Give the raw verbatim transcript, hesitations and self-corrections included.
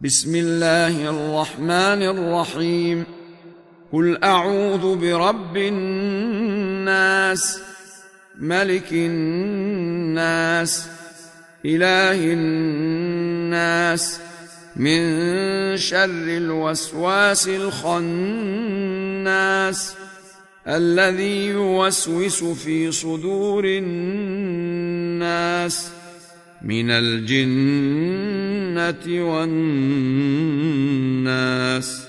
بسم الله الرحمن الرحيم. قل أعوذ برب الناس، ملك الناس، إله الناس، من شر الوسواس الخناس الذي يوسوس في صدور الناس من الجنة والناس.